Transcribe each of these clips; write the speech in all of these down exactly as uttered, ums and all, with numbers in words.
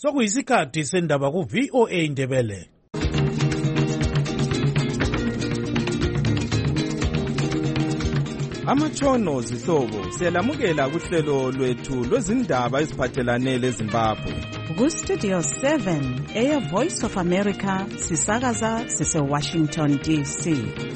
sokuyisikhathi sendaba ku V O A Indebele. Amatshono zihlobo siyalamukela kuhlelo lwethu lwezindaba eziphathelane leZimbabwe. Ku Studio seven eya Voice of America sisakaza sise Washington D C.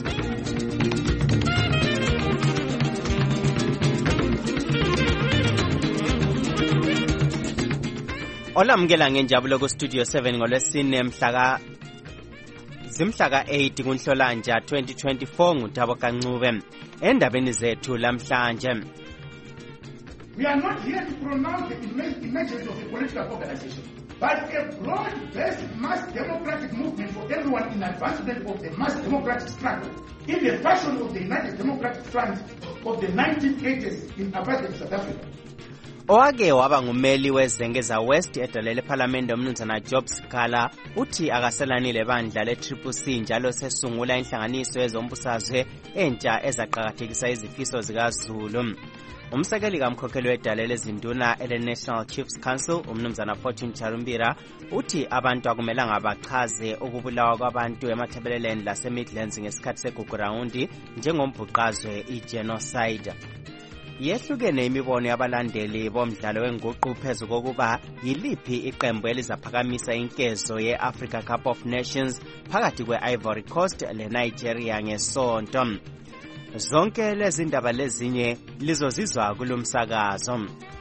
Olamukela ngenjabulo ku Studio seven ngolwesine mhlaka zimhlaka eight kuNhlolanja twenty twenty-four nguThabo Kancube. Endabeni zethu lamhlanje. We are not here to pronounce the emergence of a political organization, but a broad-based mass democratic movement for everyone in advancement of the mass democratic struggle in the fashion of the United Democratic Front of the nineteen eighties in apartheid South Africa. Owake waba ngumeli wezengeza West edalele eParliament umnumzana Job Sikhala uthi akaselanile bandla le Triple C njalo sesungula inhlanganiso yezombusazwe entsha ezaqhakathekisa izifiso zikaZulu. Umsekeli kamkhokheli wedalele ezinduna ele National Chiefs Council umnumzana Fortune Charumbira uthi abantu akumelanga bachaze ukubulawa kwabantu emathebeleleni lase Midlands ngesikhathi segugurawundi njengombhuqazwe igenocide. Yehlukene imibono yabalandeli bomdlalo wenguqu phezu kokuba yiliphi iqembu elizaphakamisa inkezo ye-Africa Cup of Nations phakathi kwe-Ivory Coast le-Nigeria ngesonto. Zonke lezi ndaba lezinye lizozizwa kulumsakazo.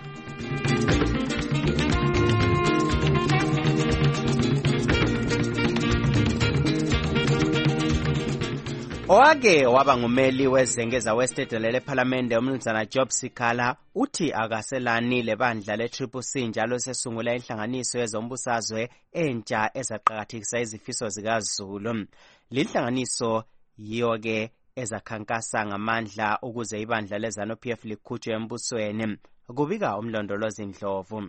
Owake waba ngumeli wezengeza West edalele eParliament umnumzana Job Sikhala uthi akaselanile bandla le Triple C njalo sesungula inhlanganiso yezombusazwe entsha ezaqhakathekisa izifiso zikaZulu. Linhlanganiso yiyo ke ezakhankasa ngamandla ukuze ibandla leZANU P F likhutshwe embusweni. Kubika umlondolozi Ndlovu.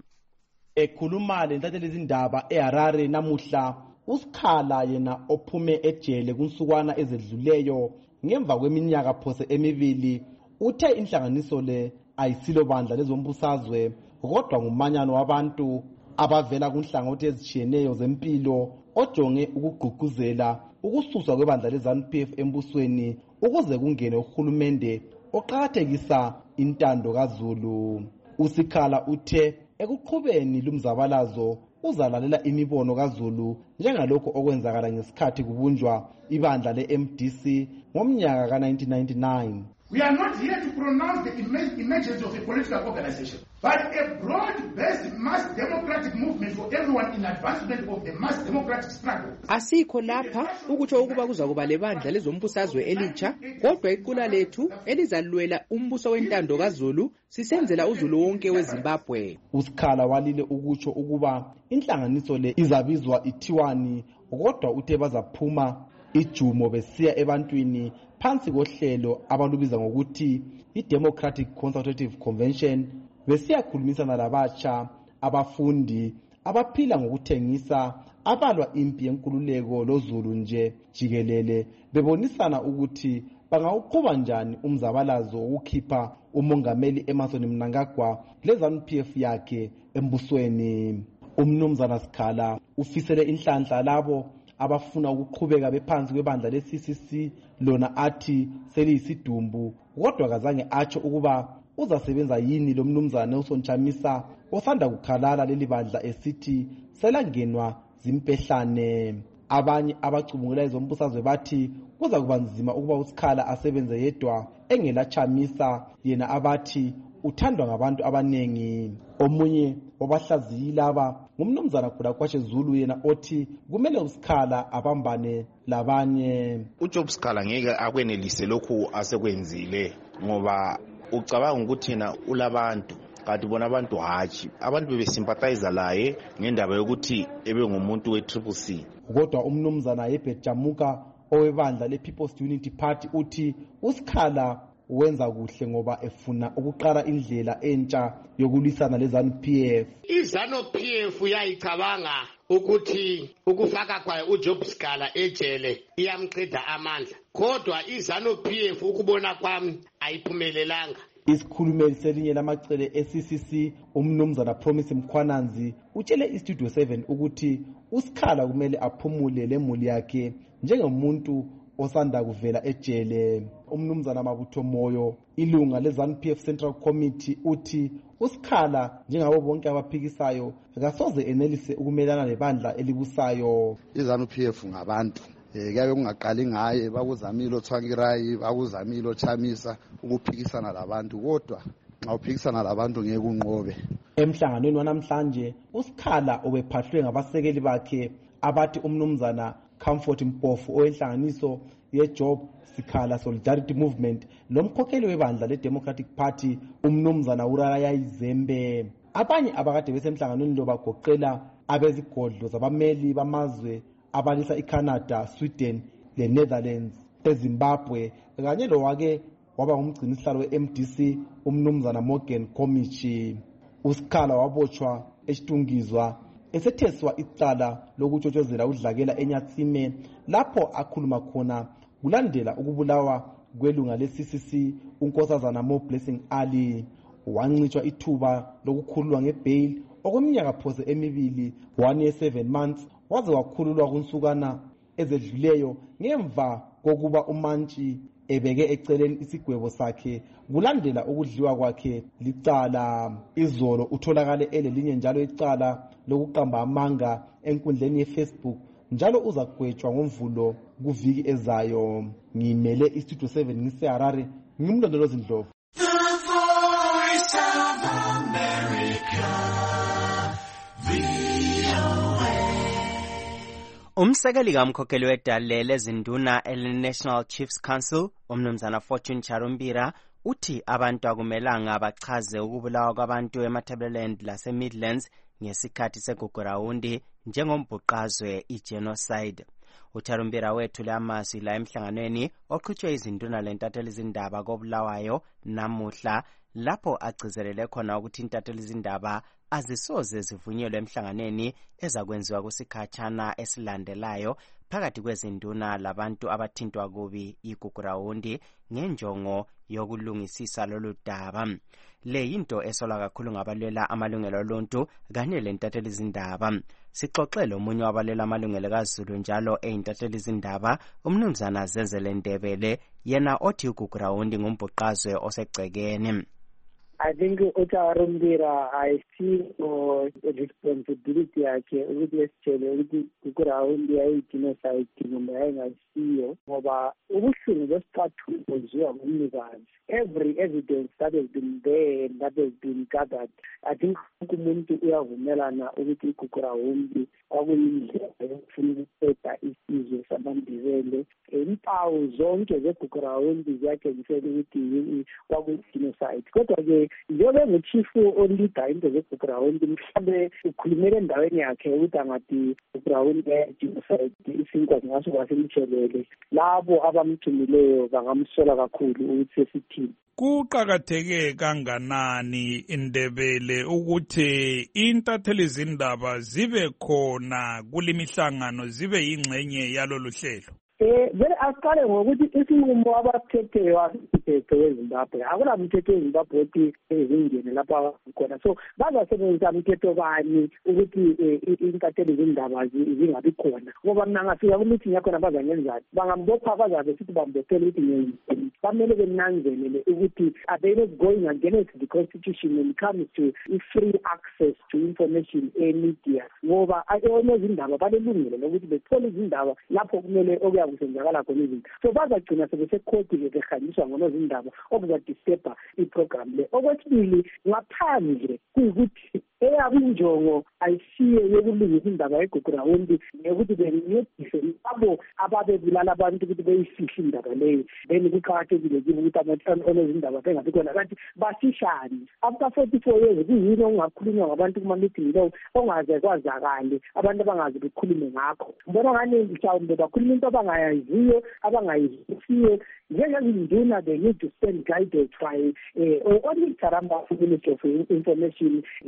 Ekhuluma lentatheli izindaba eHarare namuhla uSikhala yena ophume ejele kunsukwana ezedluleyo ngemva kweminyaka phose emibili uthe inhlanganiso le ayisilo bandla lezombusazwe kodwa ngumanyano wabantu abavela kunhlangothi ezitshiyeneyo zempilo ojonge ukugqugquzela ukususwa kwebandla leZANU P F embusweni ukuze kungene uhulumende oqhakathekisa intando kaZulu. uSikhala uthe ekuqhubeni lumzabalazo uzalalela imibono kaZulu njengalokho okwenzakala ngesikhathi kubunjwa ibandla le-M D C ngomnyaka ka nineteen ninety-nine. We are not here to pronounce the emergence of a political organization, but a broad-based mass democratic movement for everyone in advancement of the mass democratic struggle. Asikho lapha ukutsho ukuba kuza kuba lebandla lezombusazwe elitsha, kodwa iqula lethu elizalwela umbuso wentando kaZulu sisenzela uZulu wonke weZimbabwe. uSikhala walile ukutsho ukuba inhlanganiso le izabizwa ithiwani kodwa uthe bazaphuma ijumo besiya ebantwini phansi kohlelo abalubiza ngokuthi i-Democratic Consultative Convention besiyakhulumisana labatsha abafundi abaphila ngokuthengisa abalwa impi yenkululeko loZulu nje jikelele bebonisana ukuthi bangawuqhuba njani umzabalazo wokukhipha umongameli Emmerson Mnangagwa leZANU P F yakhe embusweni. Umnumzana Sikhala ufisele inhlanhla labo abafuna ukuqhubeka bephansi kwebandla le-C C C lona athi seliyisidumbu kodwa kazange atsho ukuba uzasebenza yini lo mnumzana Nelson Chamisa osanda kukhalala leli bandla esithi selangenwa zimpehlane. Abanye abacubungula izombusazwe bathi kuza kuba nzima ukuba uSikhala asebenze yedwa engela Chamisa yena abathi uthandwa ngabantu abanengi. Omunye wabahlaziyi laba ngumnumzana Khulakwashe Zulu yena othi kumele uSikhala abambane labanye. uJob Sikhala ngeke akwenelise lokhu asekwenzile ngoba ucabanga ukuthi yena ulabantu kanti bona abantu hatshi abantu bebesympathize laye ngendaba yokuthi ebe ngumuntu we-Triple C. Kodwa umnumzana Herbert Jamuka owebandla le-People's Unity Party uthi uSikhala wenza kuhle ngoba efuna ukuqala indlela entsha yokulwisana leZANU P F. iZANU P F yayicabanga ukuthi ukufaka kwayo uJob Sikhala ejele iyamqeda amandla, kodwa iZANU P F ukubona kwami ayiphumelelanga. isikhulumeli selinye lamacele e-C C C umnumzana Promise Mkhwananzi utshele iStudio seven ukuthi uSikhala kumele aphumule lemuli yakhe njengomuntu osanda kuvela ejele. Umnumzana Mabutho Moyo ilunga leZANU P F Central Committee uthi uSikhala njengabo bonke abaphikisayo akasoze enelise ukumelana lebandla elibusayo. iZANU P F ngabantu kuyabe kungaqali ngaye bakuzamile oThwangirayi bakuzamile oChamisa ukuphikisana labantu kodwa nxa uphikisana labantu ngeke unqobe. Emhlanganweni wanamhlanje uSikhala obephahlwe ngabasekeli bakhe abathi umnumzana Comfort Mpofu owenhlanganiso yeJob Sikhala Solidarity Movement lomkhokheli webandla leDemocratic Party umnumzana Uraya Izembe. Abanye abakade besemhlanganweni lo bagoqela abezigodlo zabameli bamazwe abalisa iCanada, Sweden leNetherlands, eZimbabwe kanye lowake waba ngumgcinisihlalo we-M D C umnumzana Morgan Komichi. uSikhala wabotshwa esitungizwa esetheswa icala lokutshotshozela udlakela eNyatsime lapho akhuluma khona kulandela ukubulawa kwelunga le-C C C unkosazana Mo Blessing Ali. Wancitshwa ithuba lokukhululwa ngebail okweminyaka phose emibili one year seven months waze wakhululwa kunsukana ezedluleyo ngemva kokuba uMantshi ebeke eceleni isigwebo sakhe kulandela ukudliwa kwakhe licala. Izolo utholakale elelinye njalo icala lokuqamba amanga enkundleni yeFacebook njalo uzagwetshwa ngomvulo kuviki ezayo. Ngimele iStudio seven ngiseHarare ngimlondolozi Ndlovu. Umsekeli kamkhokheli wedale lezinduna ele-National Chiefs Council umnumzana Fortune Charumbira uthi abantu akumelanga bachaze ukubulawa kwabantu eMatabeleland lase-Midlands ngesikhathi segugurawundi njengombhuqazwe i-genocide. uCharumbira wethule amazwi la emhlanganweni oqhutshwe izinduna lentatheli izindaba kobulawayo namuhla lapho agcizelele khona ukuthi intatheli izindaba azisoze zivunyelwe emhlanganeni ezakwenziwa kusikhatshana esilandelayo phakathi kwezinduna labantu abathintwa kubi igugurawundi ngenjongo yokulungisisa lolu daba. Le yinto esolwa kakhulu ngabalwela amalungelo oluntu kanye lentatheli izindaba. Sixoxele omunye wabalela amalungelo kaZulu njalo eyintatheli izindaba umnumzana Zenzele Ndebele yena othi igugurawundi ngumbhuqazwe osegcekeni. I think uCharumbira I see no responsibility yakhe ukuthi esitshele ukuthi igugurawundi yayi-genocide kumbe yayingasiyo ngoba ubuhlungu besicathulo buziwa ngumnikazi. Every evidence that has been there and that has been gathered, I think umuntu uyavumelana ukuthi igugurawundi kwakuyindlela yokufuna ukuqeda isizwe samaNdebele. Impawu zonke zegugurawundi ziyatshengisela ukuthi kwakuyi-genocide. Kodwa-ke njengoba nguchifu olida into zegugurawundi mhlawumbe ukhulumele endaweni yakhe ukuthi angathi igugurawundi yayi-genocide isinkwa zingaso kwasemtshelele. Labo abamthumileyo bangamsola kakhulu ukuthi sesithini. Kuqakatheke kanganani Indebele ukuthi intatheli izindaba zibe khona kulemihlangano zibe yingxenye yalolu hlelo? Eh vele aqale ngokuthi isinqumo abaphetheyo asiphethe weZimbabwe akula mthetho weZimbabwe othi ezingene lapha khona so bazasebenzisa umthetho bani ukuthi intatheli izindaba zingabi khona ngoba mina ngafika ku-meeting yakhona bazangenzani bangambopha bazabe sithi bambethele ukuthi ngenzeni bamele benanzelele ukuthi are they not going against the constitution when it comes to free access to information e-media ngoba onezindaba balelungelo lokuthi bethole izindaba lapho kumele kusenzakala khona izinto so bazagcina sebesekhoti-ke behanyiswa ngonozindaba okuzadisturba iprogram le. Okwesibili ngaphandle kuyikuthi eyabo injongo ayisiye yokulungisa indaba yegugurawundi nekuthi bencedise labo ababebulala abantu ukuthi beyifihle indaba leyo then kuqakathekile kibo ukuthi onezindaba bengabi khona kanti basishane after forty four years kuyini okungakhulunywa ngabantu kuma-meeting lowo ongaze kwazakale abantu abangazi bekhulume ngakho mbona ngani mhlawumbe bakhuluma into abangayaziyo abangayizisiyo njengezinduna they need to stand guided by uh, only Charamba Ministry of Information nabanye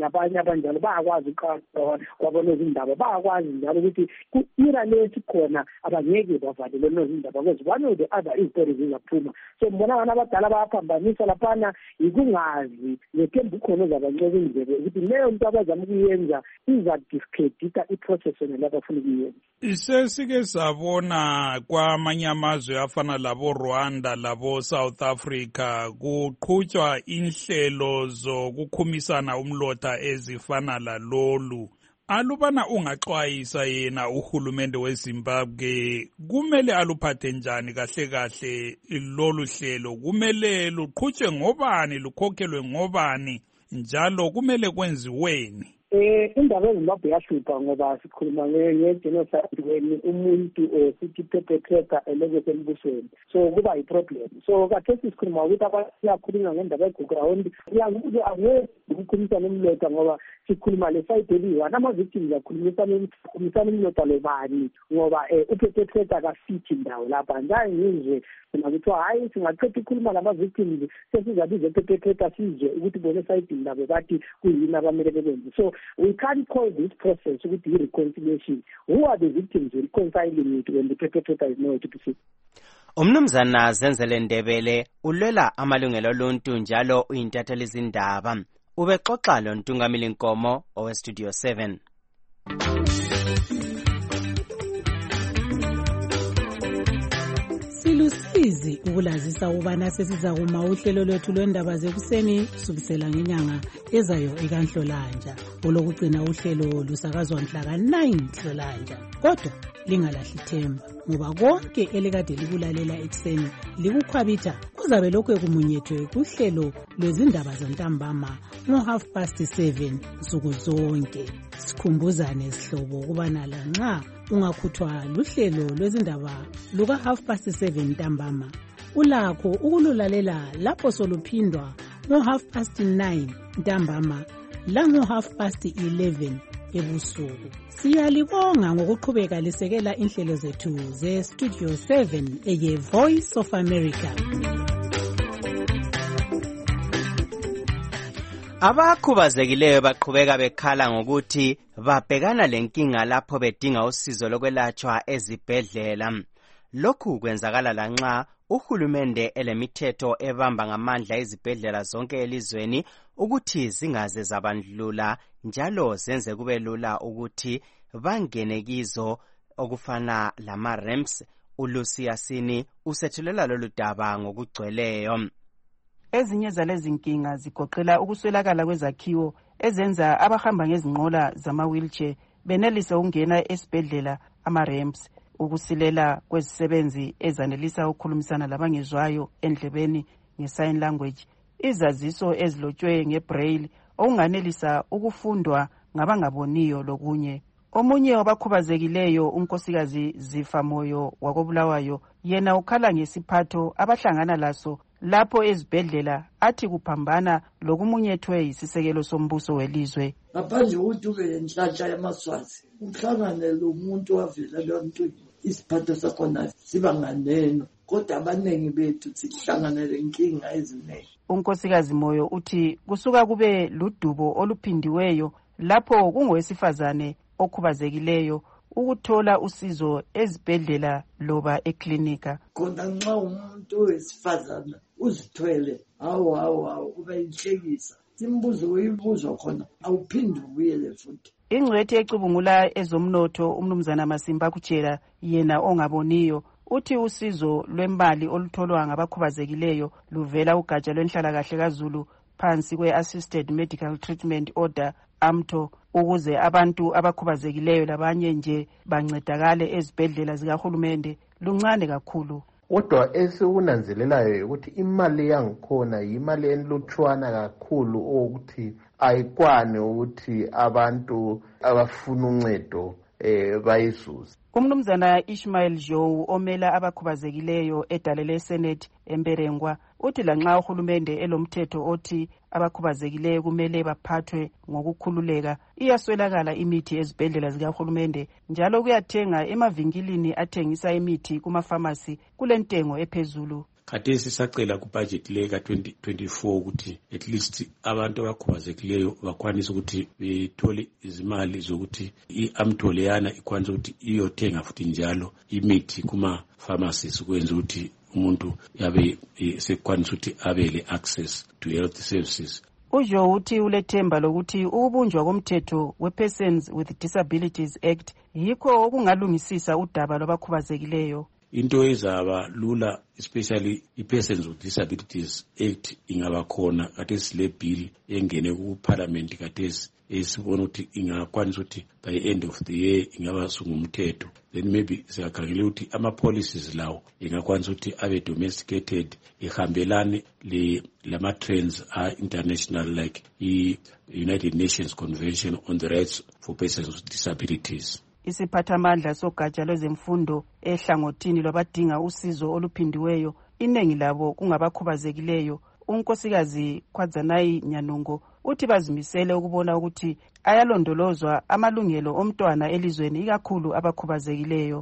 abanjalo bayakwazi ukuqala kwabonozindaba, bayakwazi njalo ukuthi ku-era lesikhona abangeke bavalele nozindaba because one of the other izitori zizaphuma. So mbona abantu abadala bayaphambanisa laphana yikungazi nethemba ukhona ozabanceka indlebe ukuthi leyo nto abazama ukuyenza iza-discredita i-process yona labafuna ukuyenza. Sesike sabona kwamanye amazwe afana labo Rwanda labo South Africa kuqhutshwa inhlelo zokukhumisana umlotha ezifana lalolu. Alubana ungaxwayisa yena uhulumende weZimbabwe kumele aluphathe njani kahle kahle lolu hlelo, kumele luqhutshwe ngobani, lukhokhelwe ngobani, njalo kumele kwenziweni? Eh indaba eZimbabwe yahlupha ngoba sikhuluma nge-genocide when umuntu sithi perpetrator eleke sembusweni, so kuba yi-problem. So khathesi sikhuluma ukuthi abantu siyakhuluma ngendaba ye-ground, siyakuthi angeke ukukhulumisana umlotha ngoba sikhuluma le-side eliyi-one, ama-victims akhulumisana umlotha lobani ngoba uperpetrator kasithi ndawo lapha. Njani ngizwe mina kuthiwa hayi singaqeda ukukhuluma lama-victims sesizabiza perpetrator sizwe ukuthi bona esayidini labo bathi kuyini abamele bekwenze. So we can't call this process with the reconciliation. Who are the victims reconciling it when the perpetrator is nowhere to be seen? Umnumzana Zenzele Ndebele ulwela amalungelo oluntu njalo uyintatheli izindaba. Ubexoxa lo Ntungamili Nkomo owe Studio seven. Silusizi ukulazisa ubana sesiza kuma uhlelo lwethu lwendaba zekuseni kusukisela ngenyanga ezayo ekanhlolanja. Olokugcina uhlelo lusakazwa mhla ka nine Nhlolanja. Kodwa lingalahli ithemba ngoba konke elikade likulalela ekseni likukhwabitha kuzabe lokho kumunyethwe kuhlelo lwezindaba zantambama ngo half past seven nsuku zonke. Sikhumbuzane sihlobo kubana la nxa ungakhuthwa luhlelo lwezindaba luka half past seven ntambama ulakho ukululalela lapho soluphindwa ngo half past nine ntambama la ngo half past eleven ebusuku. Siyalibonga ngokuqhubeka lisekela inhlelo zethu ze Studio seven eye Voice of America. Abakhubazekileyo baqhubeka bekhala ngokuthi babhekana lenkinga lapho bedinga usizo lokwelatshwa ezibhedlela. Lokhu kwenzakala lanxa uhulumende elemithetho ebamba ngamandla izibhedlela zonke elizweni ukuthi zingaze zabandlula njalo zenze kube lula ukuthi bangene kizo okufana lama ramps. uLucy Yasini usethulela lolu daba ngokugcweleyo. Ezinye zalezi nkinga zigoqela ukuswelakala kwezakhiwo ezenza abahamba ngezinqola zama-wheelchair benelise ukungena esibhedlela ama-ramps, ukusilela kwezisebenzi ezanelisa ukukhulumisana labangezwayo endlebeni nge-sign language, izaziso ezilotshwe nge-braille okunganelisa ukufundwa ngabangaboniyo lokunye. Omunye wabakhubazekileyo unkosikazi Zifamoyo wakobulawayo yena ukhala ngesiphatho abahlangana laso lapho ezibhedlela athi kuphambana lokumunyethwe yisisekelo sombuso welizwe. Ngaphandle ukuthi ube lenhlanhla yamaswazi uhlangane lo muntu wavela lomntwana isiphatho sakhona siba nganeno, kodwa abanengi bethu sihlangana lenkinga eziningi. Unkosikazi Moyo uthi kusuka kube ludubo oluphindiweyo lapho kungowesifazane okhubazekileyo ukuthola usizo ezibhedlela loba eklinika. Khona nxa umuntu wesifazana uzithwele awu awu awu kuba inhlekisa, imbuzo uyibuzwa khona awuphindi ubuyele futhi. Ingcwethi ecubungula ezomnotho umnumzana Masimba Kutshela yena ongaboniyo uthi usizo lwembali olutholwa ngabakhubazekileyo luvela ugatsha lwenhlalakahle kaZulu phansi kwe-Assisted Medical Treatment Order AMTO ukuze abantu abakhubazekileyo labanye nje bancedakale ezibhedlela zikahulumende luncane kakhulu. Kodwa esikunanzelelayo ukuthi imali yangikhona imali enlutshwana kakhulu ukuthi ayikwane ukuthi abantu abafuna uncedo eh bayizuze. Umnumzana Ishmael Joe omela abakhubazekileyo edalele Senate emberengwa uthi lanxa uhulumende elomthetho othi abakhubazekileyo kumele baphathwe ngokukhululeka, iyaswelakala imithi ezibhedlela zikahulumende njalo kuyathenga emavinkilini athengisa imithi kuma pharmacy kulentengo ephezulu. khathesi sacela kubudget le ka twenty twenty-four ukuthi at least abantu abakhubazekileyo bakwanise ukuthi bethole izimali zokuthi i-amthole yana ikwanise ukuthi iyothenga futhi njalo imithi kuma-pharmacies ukwenza ukuthi umuntu yabe sekwanisa ukuthi abe le-access to health services. ujo uthi ulethemba lokuthi ukubunjwa komthetho we-Persons with Disabilities Act yikho okungalungisisa udaba lwabakhubazekileyo. Into ezaba lula especially i-Persons with Disabilities Act ingaba khona kathesi le bill engene ku-parliament kathesi esibona ukuthi ingakwanisa ukuthi by the end of the year ingaba sungumthetho, then maybe siyakhangela ukuthi ama-policies lawo ingakwanisa ukuthi abe domesticated ihambelane le lama-trends are-international like i-United Nations Convention on the Rights for Persons with Disabilities. Isiphathamandla sogatsha lwezemfundo ehlangothini lwabadinga usizo oluphindiweyo iningi labo kungabakhubazekileyo. Unkosikazi Khwadzanayi Nyanungo uthi bazimisele ukubona ukuthi ayalondolozwa amalungelo omntwana elizweni ikakhulu abakhubazekileyo.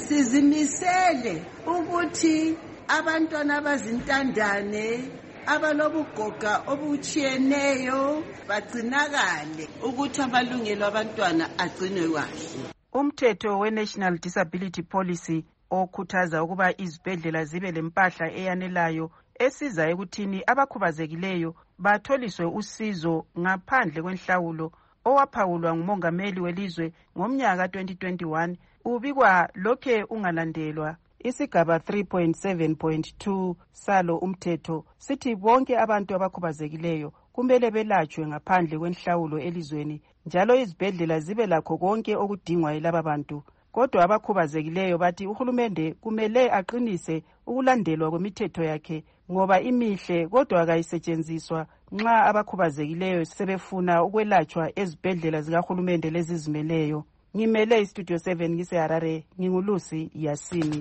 Sizimisele ukuthi abantwana abazintandane abalobugoga obutshiyeneyo bagcinakale ukuthi amalungelo abantwana agcinwe kahle. Umthetho we-National Disability Policy okhuthaza ukuba izibhedlela zibe lempahla eyanelayo esiza ekuthini abakhubazekileyo batholiswe usizo ngaphandle kwenhlawulo owaphawulwa ngumongameli welizwe ngomnyaka twenty twenty-one ubikwa lokhe ungalandelwa. Isigaba three point seven point two salo umthetho sithi bonke abantu abakhubazekileyo kumele belatshwe ngaphandle kwenhlawulo elizweni njalo izibhedlela zibe lakho konke okudingwa yilaba bantu. Kodwa abakhubazekileyo bathi uhulumende kumele aqinise ukulandelwa kwemithetho yakhe ngoba imihle kodwa akayisetshenziswa nxa abakhubazekileyo sebefuna ukwelatshwa ezibhedlela zikahulumende lezizimeleyo. Ngimele istudio seven ngise Harare, ngingulusi Yasini.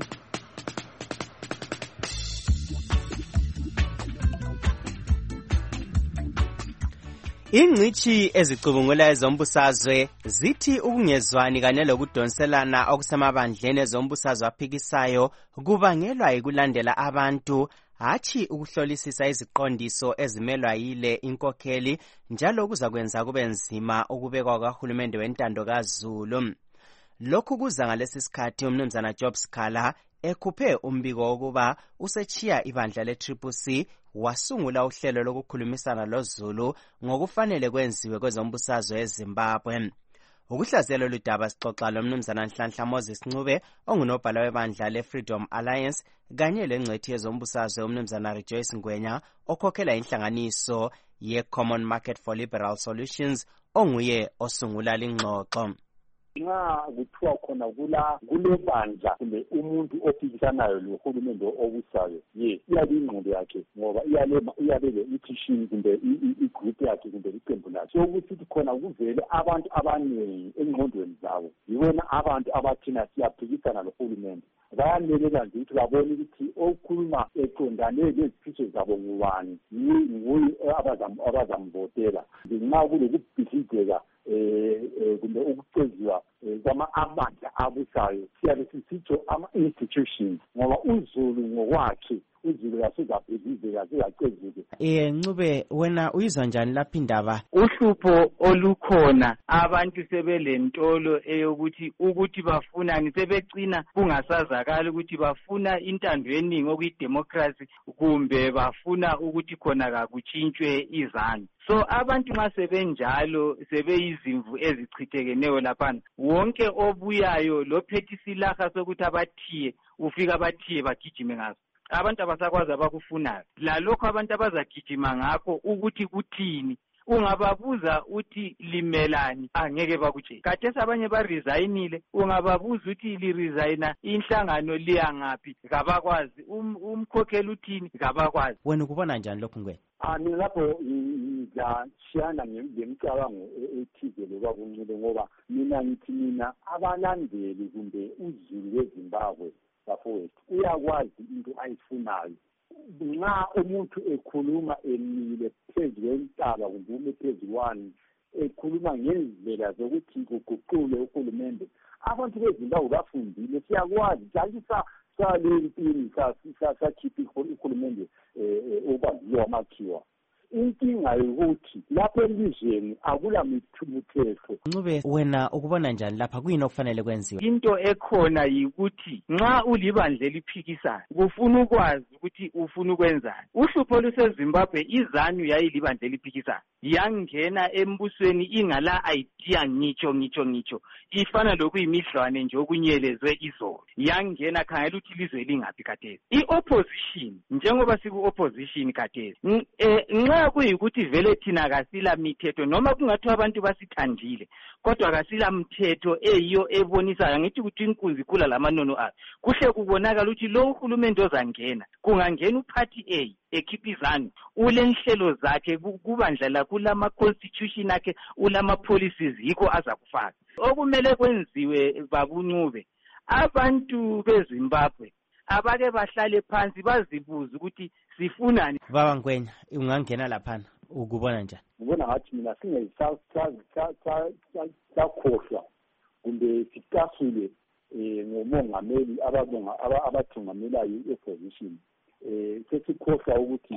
Ingcithi ezicubungula ezombusazwe zithi ukungezwani kanye lokudonselana okusemabandleni ezombusazwe aphikisayo kubangelwa yikulandela abantu hathi ukuhlolisisa iziqondiso ezimelwa yile inkokheli njalo kuzakwenza kube nzima ukubekwa kahulumende wentando kaZulu. Lokhu kuza ngalesi sikhathi umnumzana Job Sikhala ekhuphe umbiko wokuba usechiya ibandla le-Triple C wasungula uhlelo lokukhulumisana loZulu ngokufanele kwenziwe kwezombusazwe eZimbabwe. Ukuhlaziyela ludaba sixoxa lomnumzana Nhlanhla Moses Ncube ongunobhala webandla le-Freedom Alliance kanye lengcethi yezombusazwe umnumzana Rejoice Ngwenya okhokhela inhlanganiso ye-Common Market for Liberal Solutions onguye osungula lingxoxo. Nxa kuthiwa khona kula kulebandla kumbe umuntu ophikisanayo lohulumende obusayo ye iyabe ingqondo yakhe ngoba iyale iyabe le-petition kumbe i-group yakhe kumbe iqembu lakhe so ukuthi khona kuvele abantu abaningi engqondweni zabo yibona abantu abathina siyaphikisana lohulumende bayanelela nje ukuthi babone ukuthi okhuluma eqondane lezifiso zabo ngubani nguye abazamvotela nxa kulokubhidlizeka eh kumbe ukuceziwa kwama-amandla abusayo siyabe sisitsho ama-institutions ngoba uZulu ngokwakhe uZulu kasezabhidlizeka zingacezike. Eh Ncube wena uyizwa njani lapha indaba? Uhlupho olukhona abantu sebelentolo eyokuthi ukuthi bafunani sebecina kungasazakala ukuthi bafuna intando yeningi okuyidemocracy kumbe bafuna ukuthi khona kakutshintshwe izanu. So abantu nxa sebenjalo sebeyizimvu ezichithekeneyo laphana wonke obuyayo lophethe isilaha sokuthi abathiye ufika abathiye bagijime ngazo. Abantu abasakwazi abakufunayo lalokho abantu abazagijima ngakho ukuthi kuthini ungababuza uthi limelani angeke bakutshela. Khathesi abanye baresayinile ungababuza uthi liresayina inhlangano liya ngaphi kabakwazi umkhokheli uthini kabakwazi. Wena ukubona njani lokho Ngwenya? Ah mina lapho ngiyashiyana ngemicabango ethize lokwakuncule ngoba mina ngithi mina abalandeli kumbe uZulu weZimbabwe bafowethu uyakwazi into ayifunayo. Nxa umuntu ekhuluma emile phezu kwentaba kumbe ume phezu kwani ekhuluma ngendlela zokuthi kuguqule uhulumende abantu beZimbabwe bafundile siyakwazi jalisa salempini sakhipha uhulumende okwaziwa amakhiwa. Inkinga yokuthi lapho elizweni akula mithetho. Ncube, wena ukubona njani lapha kuyini okufanele kwenziwe? Into ekhona yikuthi nxa ulibandla eliphikisayo kufuna ukwazi ukuthi ufuna ukwenzani. Uhlupho luseZimbabwe, izanu yayilibandla eliphikisayo yangena embusweni ingala idea ngitsho ngitsho ngitsho ifana lokuyimidlwane nje okunyelezwe izolo, yangena khangela ukuthi ilizwe lingaphi khathesi. I-opposition njengoba siku-opposition khathesi nxa kuyikuthi vele thina kasila mithetho noma kungathiwa abantu basithandile kodwa kasila mthetho eyiyo ebonisayo ngithi ukuthi inkunzi ikhula lamanono ayo, kuhle kubonakala ukuthi lo uhulumende ozangena kungangena uphathi A ekhipha izanu ule nhlelo zakhe kubandla lakho ulama constitution akhe ulama policies yikho aza kufaka. Okumele kwenziwe babuNcube, abantu beZimbabwe abake bahlale phansi bazibuza ukuthi sifunani. Baba Ngwenya, ungangena laphana ukubona njani? Ngibona ngathi mina singayisakhohlwa kumbe sikasule ngomongameli abathungamelayo i-opposition. Sesikhohlwa ukuthi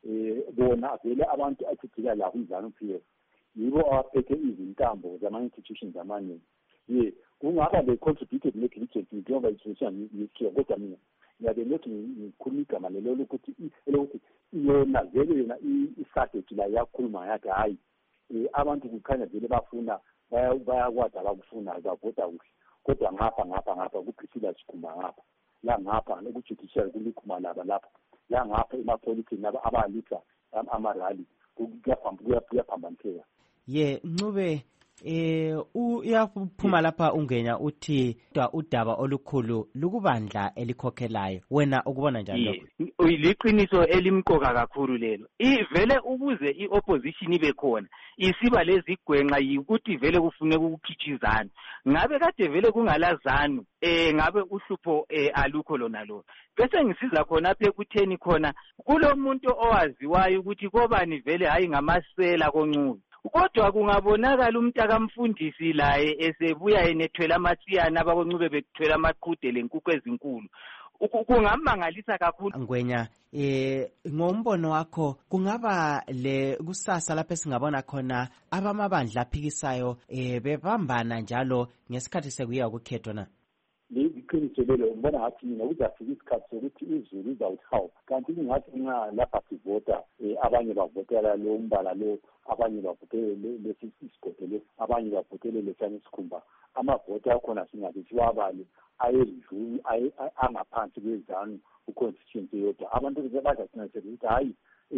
bona vele abantu athithila labo izanu P F yibo abaphethe izintambo zama-institutions amaningi. Ye kungaba be-contributed negligence njengoba i-institution yikhiwa, kodwa mina ngiyabe lothi ngikhuluma igama lelo lokuthi elokuthi yona vele yona i-strategy la yakhuluma yathi hayi abantu kukhanya vele bafuna bayakwazi abakufunayo bavota kuhle, kodwa ngapha ngapha ngapha kuphithila sikhumba ngapha la ngapha nekujudicial kulikhuma laba lapha la ngapha emapolitiki laba abalitha amarali kuyaphambaniseka. Ye Ncube, eh uyaphuma lapha ungenya uthi udaba olukhulu lukubandla elikhokhelayo, wena ukubona njani lokho? Liqiniso elimqoka kakhulu lelo. Ivele ukuze i-opposition ibe khona isiba lezigwenqa yikuthi vele kufuneka ukukhithizana. Ngabe kade vele kungalazanu eh ngabe uhlupho eh alukho lona lo. Bese ngisiza khona apha ekutheni khona kulomuntu owaziwayo ukuthi kobani vele hayi ngamasela koNcube. Kodwa kungabonakala umntaka mfundisi laye esebuya enethwela amatsiyana abakoNcube bekuthwela amaqhude lenkukhu ezinkulu. Kungamangalisa kakhulu. Ngwenya, eh ngombono wakho kungaba le kusasa lapho singabona khona abamabandla aphikisayo eh bebambana njalo ngesikhathi sekuya ukukhethwa na? Liqiniso lelo ngibona ngathi mina kuzafika isikhathi sokuthi izulu izawuthawuka, kanti kungathi nxa lapha sivota abanye bavotela lo mbala lo, abanye bavotele lesi sigodele, abanye bavotele lesane isikhumba. Amavota akhona singathi siwabale ayedluli angaphansi kwezanu uconstituency yodwa. Abantu baza singasebenza ukuthi hayi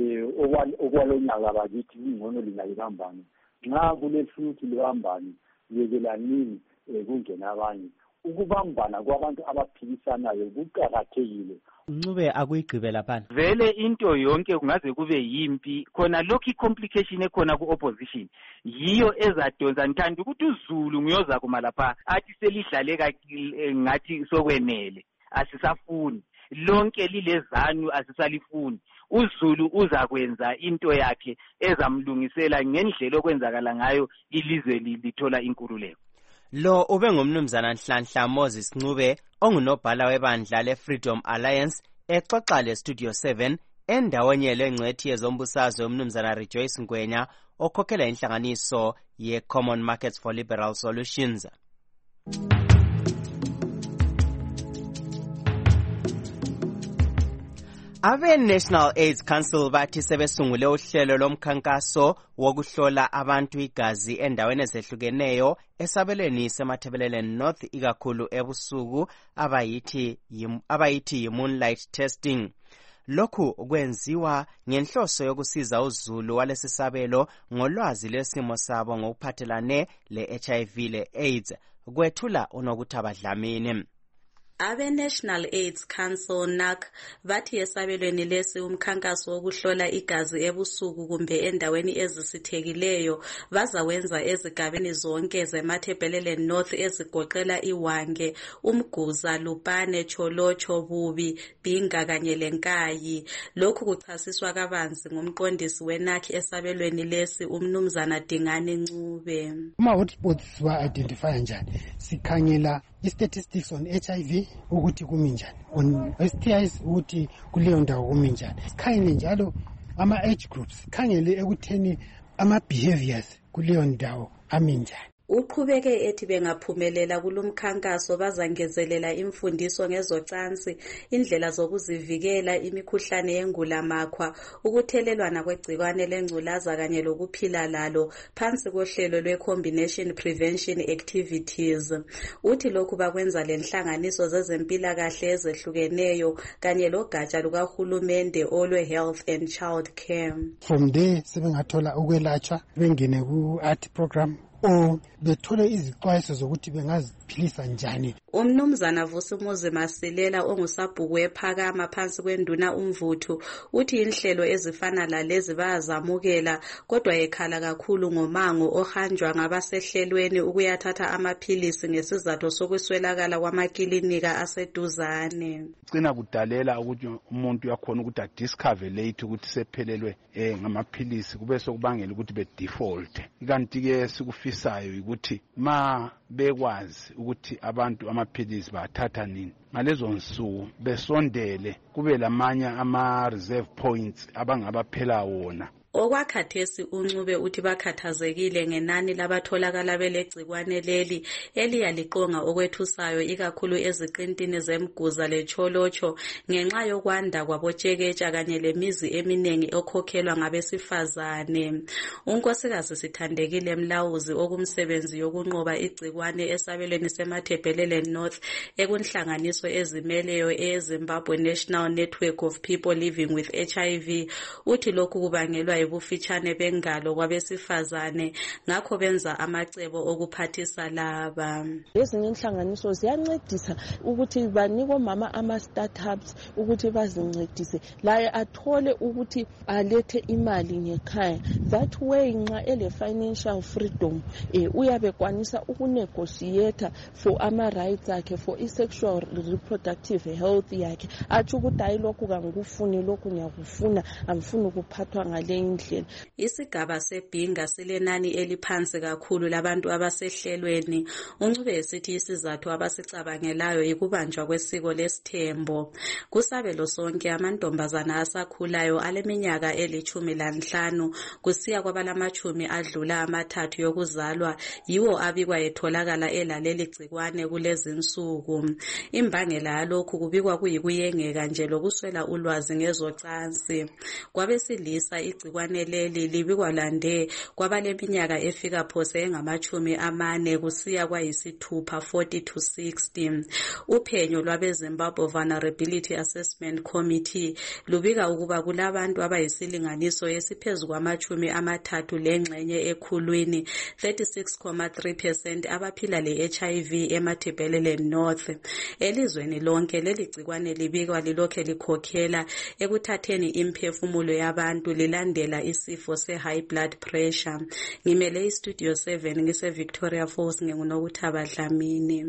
okwalonyaka bakithi ingcono linayibambani, nxa kulehluthi libambani yekelanini kungena abanye. Ukubambana kwabantu abaphikisanayo kuqakathekile. Ncube akuyigqibe lapha. Vele into yonke kungaze kube yimpi khona lokho i-complication ekhona ku-opposition yiyo ezadonsa. Ngithanda ukuthi uZulu nguyoza kuma lapha athi selidlaleka ngathi sokwenele asisafuni lonke lilezanu asisalifuni. uZulu uzakwenza into yakhe ezamlungisela ngendlela okwenzakala ngayo ilizwe lithola inkululeko. Lo ube ngumnumzana Nhlanhla Moses Ncube ongunobhala webandla le-Freedom Alliance exoxa le-Studio seven endaweni lengcwethi yezombusazwe umnumzana Rejoice Ngwenya okhokhela inhlanganiso ye-Common Markets for Liberal Solutions. Abe-National AIDS Council bathi sebesungule uhlelo lomkhankaso wokuhlola abantu igazi endaweni ezehlukeneyo esabelweni seMathebelele North ikakhulu ebusuku abayithi abayithi moonlight testing. Lokhu kwenziwa ngenhloso yokusiza uZulu walesisabelo ngolwazi lwesimo sabo ngokuphathelane le-H I V le-AIDS. Kwethula uNokuthaba Dlamini. Abe-National AIDS Council N A C bathi esabelweni lesi umkhankaso wokuhlola igazi ebusuku kumbe endaweni ezisithekileyo bazawenza ezigabeni zonke zeMathebelele North ezigoqela iWange, uMguza, Lupane, Cholocho, Bubi, Binga kanye leNkayi. Lokhu kuchasiswa kabanzi ngumqondisi we-N A C esabelweni lesi umnumzana Dingane Ncube. Ama hotspots wa identify njani? Sikhangela statistics on H I V, I ukuthi kumi njani, on S T Is ukuthi kuleyo ndawo kumi njani. Sikhangele njalo ama age groups, khangele ekutheni ama behaviors kuleyo ndawo ami njani. Uqhubeke ethi bengaphumelela kulomkhankaso bazangezelela imfundiso ngezocansi, indlela zokuzivikela, imikhuhlane yengulamakhwa, ukuthelelwana kwegcikwane lengculaza kanye lokuphila lalo phansi kohlelo lwe-Combination Prevention Activities. Uthi lokhu bakwenza lenhlanganiso zezempilakahle ezehlukeneyo kanye logatsha lukahulumende olwe-Health and Child Care. From there sebengathola ukwelatshwa bengene ku-art program o bethole izixwayiso zokuthi bengaziphilisa njani. Umnumzana Vusumuzi Masilela ongusabhuku ephakama phansi kwenduna umvuthu uthi inhlelo ezifana lalezi bayazamukela kodwa ekhala kakhulu ngomango ohanjwa ngabasehlelweni ukuyathatha amaphilisi ngesizathu sokuswelakala kwamakilinika aseduzane. Cina kudalela ukuthi umuntu yakhona ukuthi adiscover late ukuthi sephelelwe eh ngamaphilisi kube sokubangela ukuthi be default. Kanti ke sikufisayo ukuthi ma bekwazi ukuthi abantu amaphilisi bathatha nini ngalezo nsuku besondele kube lamanye ama reserve points abangabaphela wona. Okwakhathesi uNcube uthi bakhathazekile ngenani labatholakala belegcikwane leli eliyaliqonga okwethusayo ikakhulu eziqintini zemguza lecholocho ngenxa yokwanda kwabotsheketsha kanye lemizi eminingi okhokhelwa ngabesifazane. Unkosikazi Sithandekile Mlawuzi okumsebenzi yokunqoba igcikwane esabelweni seMathebhelele North ekunhlanganiso ezimeleyo eZimbabwe National Network of People Living with H I V uthi lokhu kubangelwa ubufitshane bengalo kwabesifazane ngakho benza amacebo okuphathisa laba. Ezinye inhlanganiso ziyancedisa ukuthi banike omama ama startups ukuthi bazincedise laye athole ukuthi alethe imali ngekhaya. That way nxa ele financial freedom eh uyabe kwanisa ukunegotiate for ama rights akhe for sexual reproductive health yakhe athi ukuthi ayilokhu kangikufuni lokhu ngiyakufuna amfuni ukuphathwa ngale. Isigaba sebhinga silenani eliphansi kakhulu labantu abasehlelweni. Uncube esithi isizathu abasicabangelayo ikubanjwa kwesiko lesithembo. Kusabelo sonke amantombazana asakhulayo aleminyaka elithumi lanhlanu kusiya kwabalamachumi adlula amathathu yokuzalwa yiwo abikwa etholakala elaleli gcikwane kulezi insuku. Imbangela yalokhu kubikwa kuyikuyengeka nje lokuswela ulwazi ngezocansi. Kwabesilisa igcikwane leli libikwa lande kwabaleminyaka efika phose engamachumi amane kusiya kwayisithupha forty to sixty. Uphenyo lwabeZimbabwe Vulnerability Assessment Committee lubika ukuba kulabantu abayisilinganiso esiphezulu kwamachumi amathathu lengxenye ekhulwini thirty-six point three percent abaphila le-H I V eMathebhelele North. Elizweni lonke leli gcikwane libikwa lilokhe likhokhela ekuthatheni imphefumulo yabantu lilandela isifo se-high blood pressure. Ngimele iStudio seven ngise Victoria Falls nginguNokuthaba Dlamini.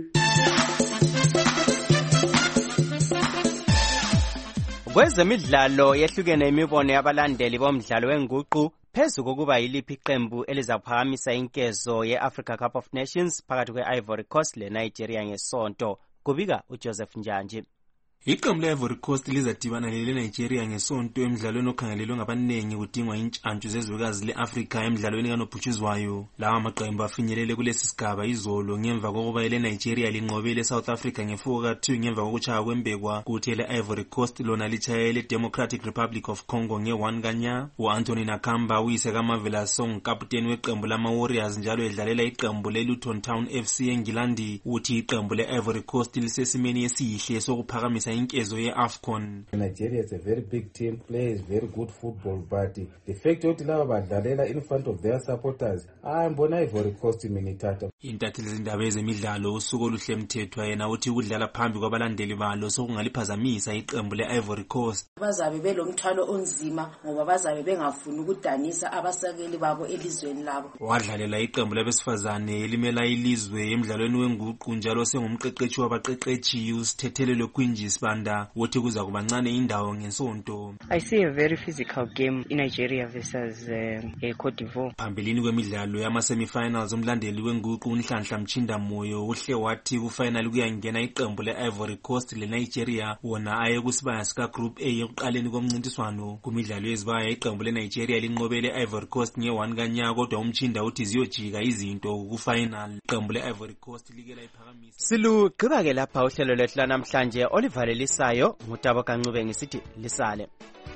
Kwezemidlalo yehlukene imibono yabalandeli bomdlalo wenguqu phezu kokuba yiliphi iqembu elizaphakamisa inkezo ye-Africa Cup of Nations phakathi kwe-Ivory Coast le-Nigeria ngesonto. Kubika uJoseph Njanje. Iqembu le-Ivory Coast lizadibana lele-Nigeria ngesonto emidlalweni okhangelelwe ngabanengi kudingwa intshantshu zezwekazi le-Afrika emidlalweni kanobhutshuzwayo. Lawa maqembu afinyelele kulesi sigaba izolo ngemva kokuba ele-Nigeria linqobele South Africa ngefour ka two ngemva kokuchaya kwembekwa kuthi ele-Ivory Coast lona lichaye le-Democratic Republic of Congo nge-one kanya. U-Anthony Nakamba uyise kaMavela Song kapteni weqembu lama-Warriors njalo edlalela iqembu le-Luton Town F C eNgilandi uthi iqembu le-Ivory Coast lisesimeni esihle sokuphakamisa inkezo ye-AFCON. Nigeria is a very big team, plays very good football, but the fact that laba badlalela in front of their supporters ayibona Ivory Coast iminithatha. Intatheli zindaba ezemidlalo usuku oluhle mthethwa yena uthi ukudlala phambi kwabalandeli balo sokungaliphazamisa iqembu le-Ivory Coast. Bazabe belomthwalo onzima ngoba bazabe bengafuni ukudanisa abasakeli babo elizweni labo. Wadlalela iqembu labesifazane elimela ilizwe emidlalweni wenguqu njalo sengumqeqeshi wabaqeqeshi uSithethelelwe Quinjies Banda wothi kuza kubancane indawo ngesonto. I see a very physical game in Nigeria versus uh, Cote d'Ivoire. Phambilini kwemidlalo yama-semifinals umlandeli wenguqu uNhlanhla Mchinda Moyo uhle wathi kufinal kuyangena iqembu le-Ivory Coast le-Nigeria wona aye kusibaya sika-Group A ekuqaleni komncintiswano. Kumidlalo yezibaya iqembu le-Nigeria linqobele i-Ivory Coast nge-one kanyaka kodwa umchinda uthi ziyojika izinto kufinal. Iqembu le-Ivory Coast like la iphakamisa. Silugqiba ke lapha uhlelo lwethu namhlanje olivalelisayo ngutabo kancube ngisithi lisale.